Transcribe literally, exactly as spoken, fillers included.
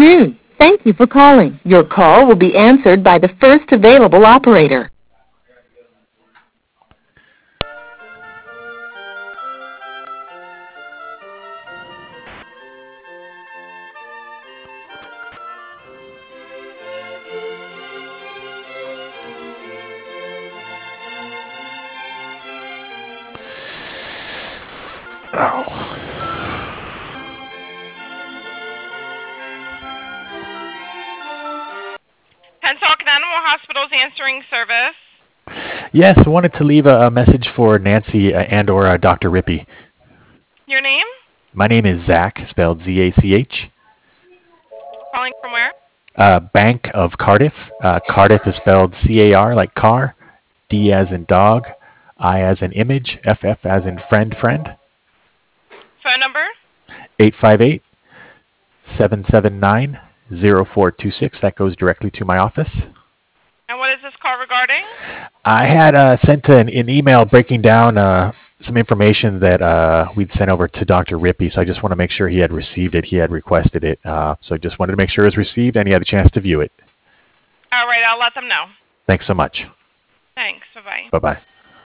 afternoon. Thank you for calling. Your call will be answered by the first available operator. Oh. Pensacola Animal Hospital's answering service. Yes, I wanted to leave a, a message for Nancy uh, and or uh, Doctor Rippey. Your name? My name is Zach, spelled Z A C H. Calling from where? Uh, Bank of Cardiff. Uh, Cardiff is spelled C A R like car, D as in dog, I as in image, F F as in friend friend. Phone number? eight five eight, seven seven nine, zero four two six. That goes directly to my office. And what is this call regarding? I had uh, sent an, an email breaking down uh, some information that uh, we'd sent over to Doctor Rippey, so I just want to make sure he had received it. He had requested it, uh, so I just wanted to make sure it was received and he had a chance to view it. All right, I'll let them know. Thanks so much. Thanks. Bye-bye. Bye-bye.